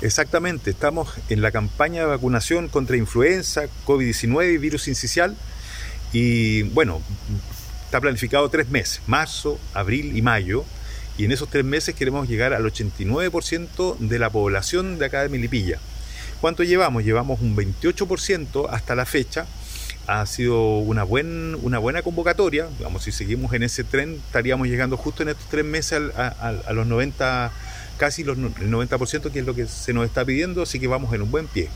Exactamente, estamos en la campaña de vacunación contra influenza, COVID-19 y virus sincicial. Y bueno, está planificado 3 meses, marzo, abril y mayo. Y en esos 3 meses queremos llegar al 89% de la población de acá de Melipilla. ¿Cuánto llevamos? Llevamos un 28% hasta la fecha. Ha sido una buena convocatoria. Digamos, si seguimos en ese tren, estaríamos llegando justo en estos 3 meses a los 90, casi el 90%, que es lo que se nos está pidiendo, así que vamos en un buen pie.